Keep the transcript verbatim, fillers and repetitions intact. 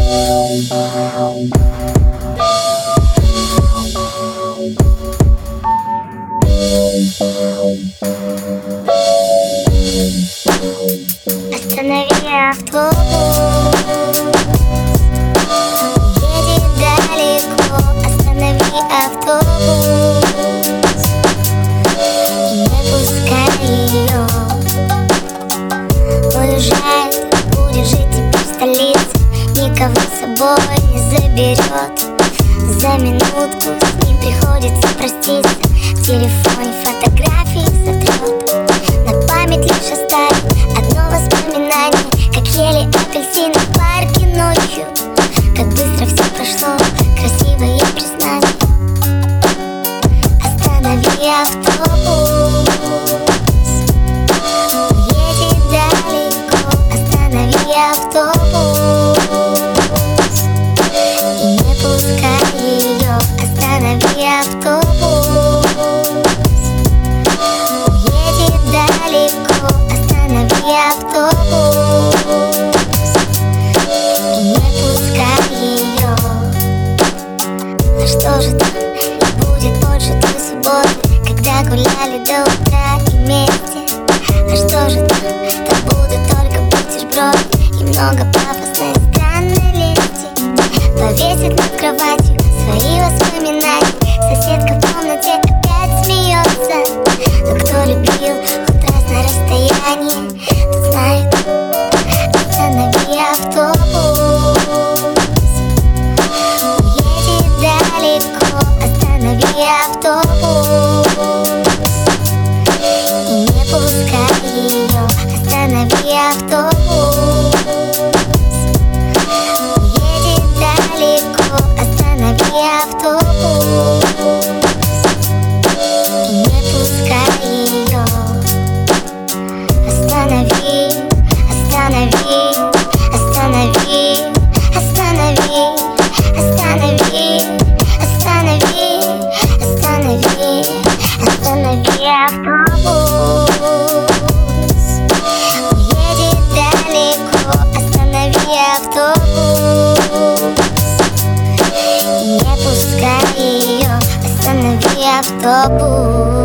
Останови автобус, едет далеко. Останови автобус и не пускай ее. Уезжает, будет жить теперь в столице, никого с собой не заберет. За минутку с ним приходится проститься, в телефоне фотографии сотрет. На память лишь оставит одно воспоминание, как ели апельсины в парке ночью. Как быстро все прошло, красивое признание. Останови автобус, едет далеко. Останови автобус и не пускай ее. Останови автобус, уедет далеко. Останови автобус и не пускай ее. А что же там будет больше той субботы, когда гуляли до утра и вместе? А что же там? Там будут только бутерброды и много пафосной странной лести. Повесит над кроватью свои воспоминания. Соседка в комнате опять смеется. Но кто любил хоть раз на расстоянии, тот знает. Останови автобус, уедет далеко. Останови автобус и не пускай ее. Останови автобус, уедет далеко. Останови автобус и не пускай ее. Останови, останови, останови, останови, останови, останови, останови, останови автобус, уедет далеко. Останови автобус и не пускай ее. Останови автобус.